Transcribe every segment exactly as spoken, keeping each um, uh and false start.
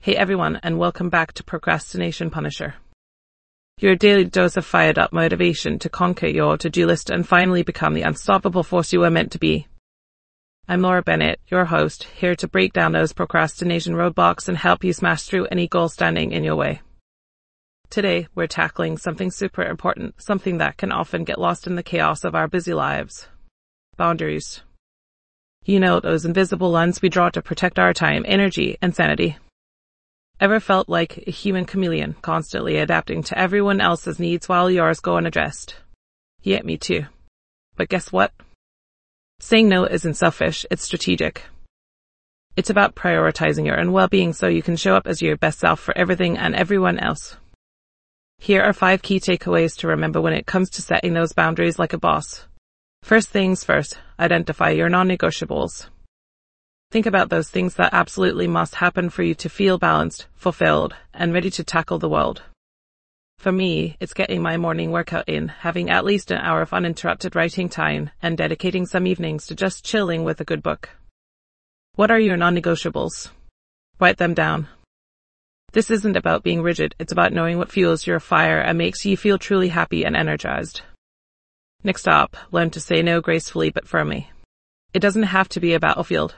Hey everyone, and welcome back to Procrastination Punisher. Your daily dose of fired up motivation to conquer your to-do list and finally become the unstoppable force you were meant to be. I'm Laura Bennett, your host, here to break down those procrastination roadblocks and help you smash through any goal standing in your way. Today, we're tackling something super important, something that can often get lost in the chaos of our busy lives. Boundaries. You know, those invisible lines we draw to protect our time, energy, and sanity. Ever felt like a human chameleon, constantly adapting to everyone else's needs while yours go unaddressed? Yeah, me too. But guess what? Saying no isn't selfish, it's strategic. It's about prioritizing your own well-being so you can show up as your best self for everything and everyone else. Here are five key takeaways to remember when it comes to setting those boundaries like a boss. First things first, identify your non-negotiables. Think about those things that absolutely must happen for you to feel balanced, fulfilled, and ready to tackle the world. For me, it's getting my morning workout in, having at least an hour of uninterrupted writing time, and dedicating some evenings to just chilling with a good book. What are your non-negotiables? Write them down. This isn't about being rigid, it's about knowing what fuels your fire and makes you feel truly happy and energized. Next up, learn to say no gracefully but firmly. It doesn't have to be a battlefield.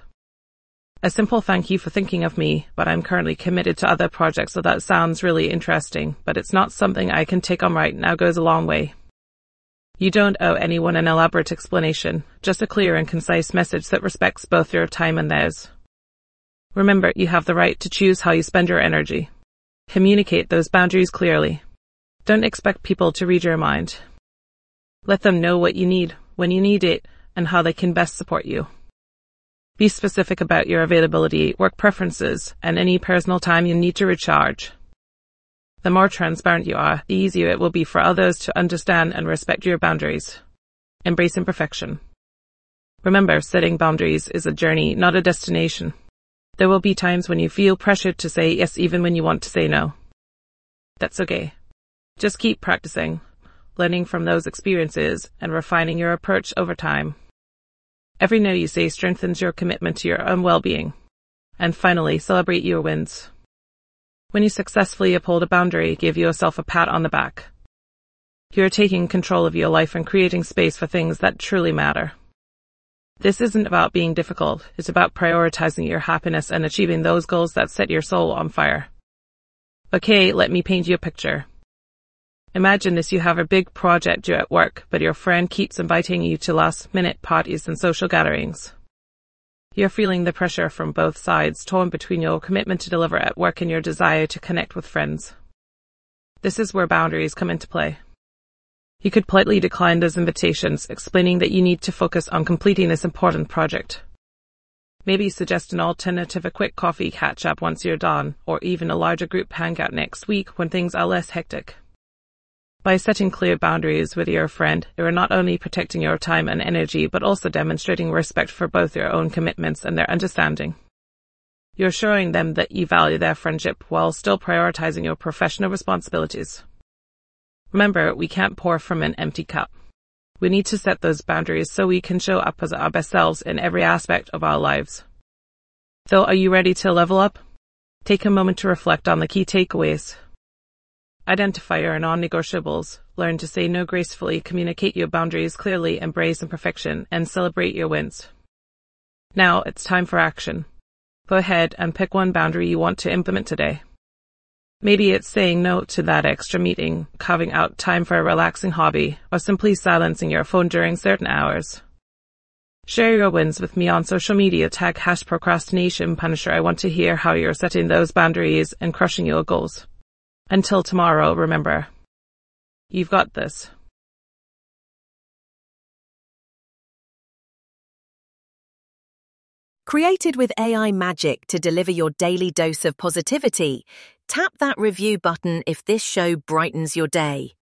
A simple thank you for thinking of me, but I'm currently committed to other projects, so that sounds really interesting, but it's not something I can take on right now goes a long way. You don't owe anyone an elaborate explanation, just a clear and concise message that respects both your time and theirs. Remember, you have the right to choose how you spend your energy. Communicate those boundaries clearly. Don't expect people to read your mind. Let them know what you need, when you need it, and how they can best support you. Be specific about your availability, work preferences, and any personal time you need to recharge. The more transparent you are, the easier it will be for others to understand and respect your boundaries. Embrace imperfection. Remember, setting boundaries is a journey, not a destination. There will be times when you feel pressured to say yes even when you want to say no. That's okay. Just keep practicing, learning from those experiences, and refining your approach over time. Every no you say strengthens your commitment to your own well-being. And finally, celebrate your wins. When you successfully uphold a boundary, give yourself a pat on the back. You're taking control of your life and creating space for things that truly matter. This isn't about being difficult, it's about prioritizing your happiness and achieving those goals that set your soul on fire. Okay, let me paint you a picture. Imagine this: you have a big project due at work, but your friend keeps inviting you to last-minute parties and social gatherings. You're feeling the pressure from both sides, torn between your commitment to deliver at work and your desire to connect with friends. This is where boundaries come into play. You could politely decline those invitations, explaining that you need to focus on completing this important project. Maybe suggest an alternative, a quick coffee catch-up once you're done, or even a larger group hangout next week when things are less hectic. By setting clear boundaries with your friend, you are not only protecting your time and energy, but also demonstrating respect for both your own commitments and their understanding. You're showing them that you value their friendship while still prioritizing your professional responsibilities. Remember, we can't pour from an empty cup. We need to set those boundaries so we can show up as our best selves in every aspect of our lives. So, are you ready to level up? Take a moment to reflect on the key takeaways. Identify your non-negotiables, learn to say no gracefully, communicate your boundaries clearly, embrace imperfection, and celebrate your wins. Now, it's time for action. Go ahead and pick one boundary you want to implement today. Maybe it's saying no to that extra meeting, carving out time for a relaxing hobby, or simply silencing your phone during certain hours. Share your wins with me on social media, tag hash procrastination punisher. I want to hear how you're setting those boundaries and crushing your goals. Until tomorrow, remember, you've got this. Created with A I magic to deliver your daily dose of positivity, tap that review button if this show brightens your day.